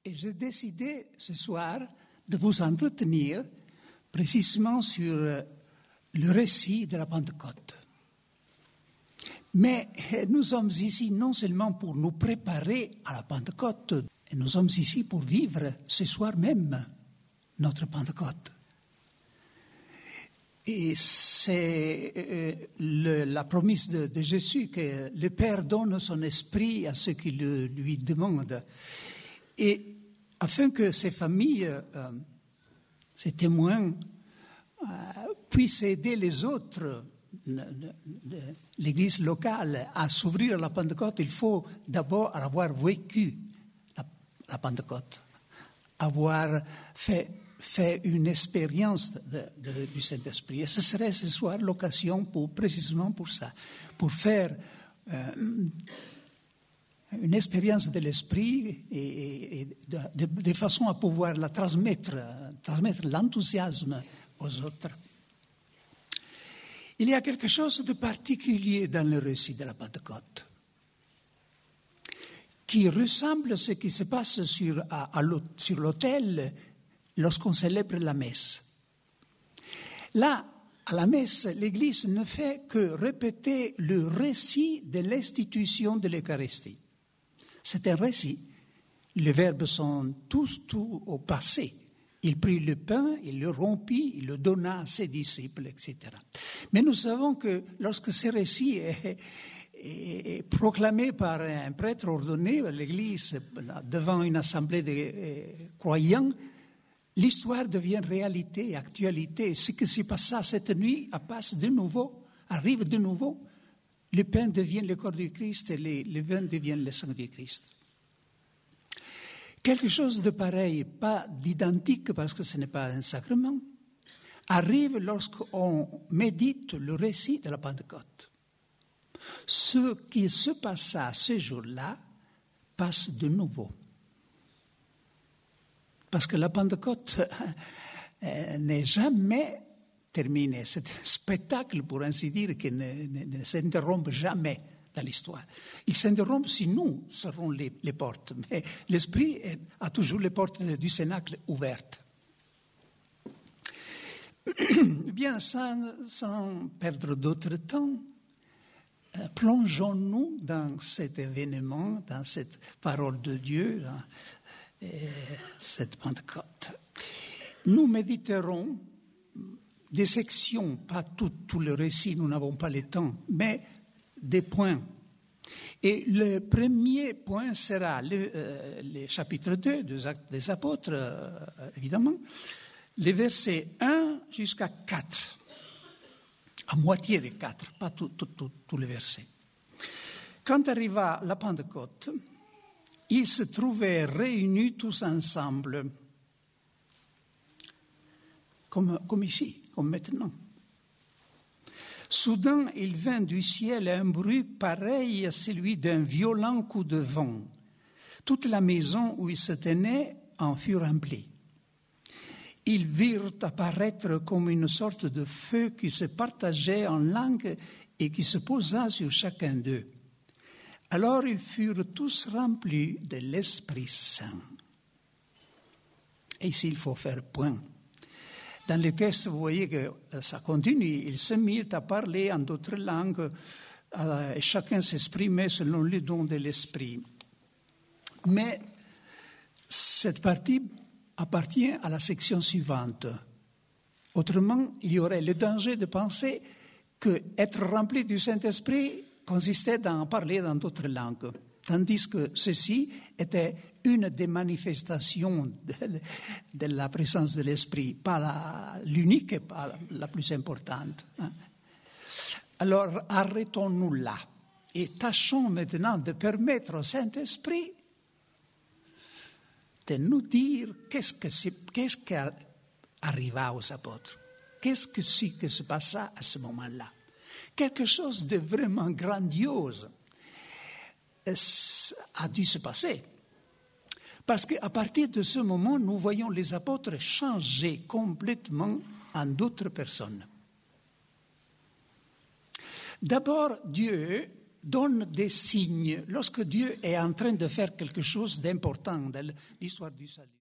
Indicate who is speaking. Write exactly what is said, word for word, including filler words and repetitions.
Speaker 1: Et j'ai décidé ce soir de vous entretenir précisément sur le récit de la Pentecôte. Mais nous sommes ici non seulement pour nous préparer à la Pentecôte, nous sommes ici pour vivre ce soir même notre Pentecôte. Et c'est euh, le, la promesse de, de Jésus que le Père donne son esprit à ceux qui le, lui demandent. Et afin que ces familles, euh, ces témoins, euh, puissent aider les autres, de, de, de l'Église locale, à s'ouvrir à la Pentecôte, il faut d'abord avoir vécu la, la Pentecôte, avoir fait, fait une expérience de, de, du Saint-Esprit. Et ce serait ce soir l'occasion pour, précisément pour ça, pour faire euh, une expérience de l'Esprit et, et de, de, de façon à pouvoir la transmettre, transmettre l'enthousiasme aux autres. Il y a quelque chose de particulier dans le récit de la Pentecôte qui ressemble à ce qui se passe sur, à, à sur l'autel lorsqu'on célèbre la messe. Là, à la messe, l'Église ne fait que répéter le récit de l'institution de l'Eucharistie. C'est un récit. Les verbes sont tous, tous au passé. Il prit le pain, il le rompit, il le donna à ses disciples, et cetera. Mais nous savons que lorsque ce récit est, est, est proclamé par un prêtre ordonné à l'Église devant une assemblée de euh, croyants, l'histoire devient réalité, actualité. Ce qui s'est passé cette nuit passe de nouveau, arrive de nouveau. Le pain devient le corps du Christ et les, le vin devient le sang du Christ. Quelque chose de pareil, pas d'identique parce que ce n'est pas un sacrement, arrive lorsqu'on médite le récit de la Pentecôte. Ce qui se passa ce jour-là passe de nouveau. Parce que la Pentecôte euh, n'est jamais terminée. C'est un spectacle, pour ainsi dire, qui ne, ne, ne s'interrompt jamais dans l'histoire. Il s'interrompt si nous serons les, les portes, mais l'Esprit est, a toujours les portes du Cénacle ouvertes. Bien, sans, sans perdre d'autre temps, euh, plongeons-nous dans cet événement, dans cette parole de Dieu, dans, cette Pentecôte. Nous méditerons des sections, pas tout, tout le récit, nous n'avons pas le temps, mais des points. Et le premier point sera le, euh, le chapitre deux des Actes des Apôtres, euh, évidemment, les versets un jusqu'à quatre, à moitié des quatre, pas tous tout, tout, tout les versets. Quand arriva la Pentecôte, ils se trouvaient réunis tous ensemble, comme, comme ici, comme maintenant. Soudain, il vint du ciel un bruit pareil à celui d'un violent coup de vent. Toute la maison où ils se tenaient en fut remplie. Ils virent apparaître comme une sorte de feu qui se partageait en langues et qui se posa sur chacun d'eux. Alors ils furent tous remplis de l'Esprit Saint. Et ici, il faut faire point. Dans le texte, vous voyez que ça continue. Ils se mirent à parler en d'autres langues et chacun s'exprimait selon le don de l'Esprit. Mais cette partie appartient à la section suivante. Autrement, il y aurait le danger de penser qu'être rempli du Saint-Esprit consistait à parler dans d'autres langues, tandis que ceci était une des manifestations de, de la présence de l'Esprit, pas la, l'unique et pas la, la plus importante. Hein. Alors, arrêtons-nous là et tâchons maintenant de permettre au Saint-Esprit de nous dire qu'est-ce que c'est, qu'est-ce qui arriva aux apôtres, qu'est-ce que c'est que se passa à ce moment-là. Quelque chose de vraiment grandiose a dû se passer. Parce qu'à partir de ce moment, nous voyons les apôtres changer complètement en d'autres personnes. D'abord, Dieu donne des signes lorsque Dieu est en train de faire quelque chose d'important dans l'histoire du salut.